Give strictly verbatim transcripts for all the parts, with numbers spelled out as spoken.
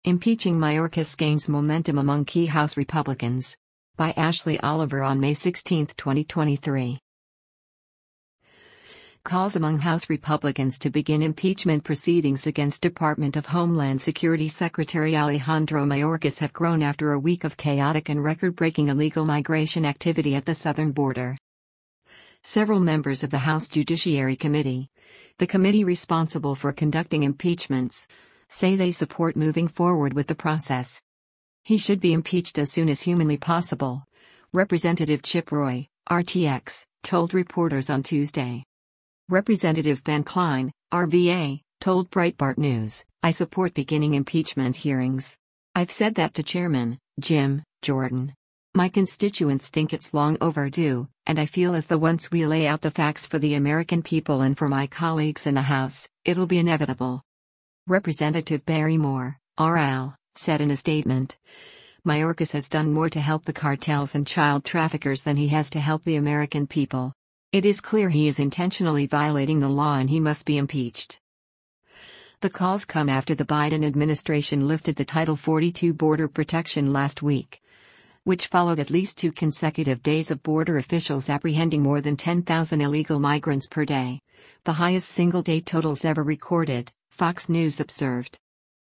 Impeaching Mayorkas gains momentum among key House Republicans. By Ashley Oliver on May sixteenth, twenty twenty-three. Calls among House Republicans to begin impeachment proceedings against Department of Homeland Security Secretary Alejandro Mayorkas have grown after a week of chaotic and record-breaking illegal migration activity at the southern border. Several members of the House Judiciary Committee, the committee responsible for conducting impeachments, say they support moving forward with the process. He should be impeached as soon as humanly possible, Representative Chip Roy, R T X, told reporters on Tuesday. Representative Ben Cline, R V A, told Breitbart News, "I support beginning impeachment hearings. I've said that to Chairman Jim Jordan. My constituents think it's long overdue, and I feel as though once we lay out the facts for the American people and for my colleagues in the House, it'll be inevitable." Representative Barry Moore, R L, said in a statement, "Mayorkas has done more to help the cartels and child traffickers than he has to help the American people. It is clear he is intentionally violating the law and he must be impeached." The calls come after the Biden administration lifted the Title forty-two border protection last week, which followed at least two consecutive days of border officials apprehending more than ten thousand illegal migrants per day, the highest single-day totals ever recorded, Fox News observed.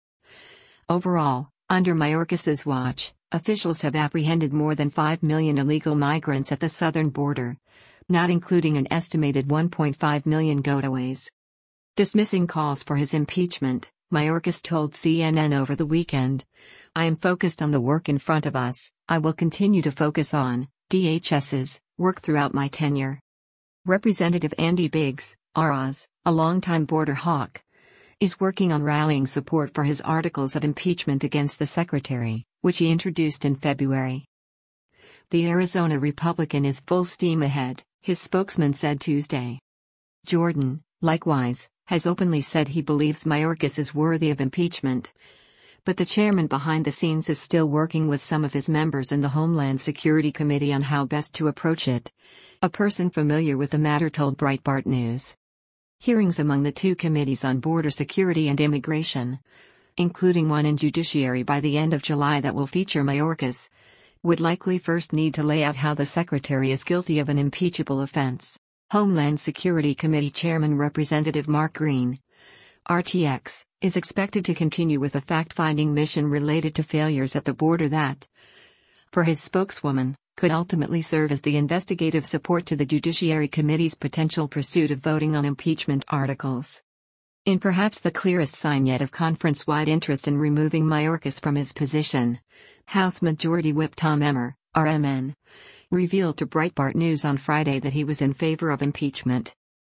Overall, under Mayorkas's watch, officials have apprehended more than five million illegal migrants at the southern border, not including an estimated one point five million gotaways. Dismissing calls for his impeachment, Mayorkas told C N N over the weekend, "I am focused on the work in front of us. I will continue to focus on DHS's work throughout my tenure." Representative Andy Biggs, R Oz, a longtime border hawk, is working on rallying support for his articles of impeachment against the secretary, which he introduced in February. The Arizona Republican is full steam ahead, his spokesman said Tuesday. Jordan, likewise, has openly said he believes Mayorkas is worthy of impeachment. But the chairman behind the scenes is still working with some of his members in the Homeland Security Committee on how best to approach it. A person familiar with the matter told Breitbart News. Hearings among the two committees on border security and immigration, including one in Judiciary by the end of July that will feature Mayorkas, would likely first need to lay out how the secretary is guilty of an impeachable offense. Homeland Security Committee Chairman Representative Mark Green, R T X, is expected to continue with a fact-finding mission related to failures at the border that, per his spokeswoman, could ultimately serve as the investigative support to the Judiciary Committee's potential pursuit of voting on impeachment articles. In perhaps the clearest sign yet of conference-wide interest in removing Mayorkas from his position, House Majority Whip Tom Emmer, R M N, revealed to Breitbart News on Friday that he was in favor of impeachment.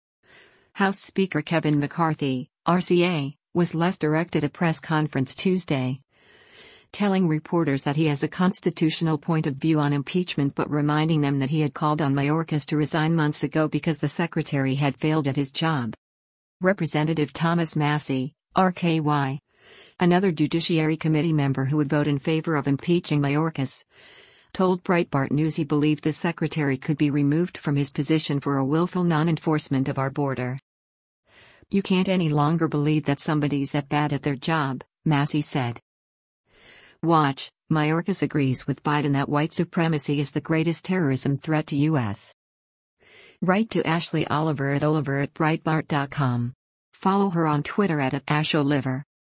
House Speaker Kevin McCarthy, R C A, was less direct at a press conference Tuesday, telling reporters that he has a constitutional point of view on impeachment but reminding them that he had called on Mayorkas to resign months ago because the secretary had failed at his job. Representative Thomas Massie, R K Y, another Judiciary Committee member who would vote in favor of impeaching Mayorkas, told Breitbart News he believed the secretary could be removed from his position for a willful non-enforcement of our border. "You can't any longer believe that somebody's that bad at their job," Massie said. Watch, Mayorkas agrees with Biden that white supremacy is the greatest terrorism threat to U S Write to Ashley Oliver at Oliver at Breitbart dot com. Follow her on Twitter at, at AshOliver.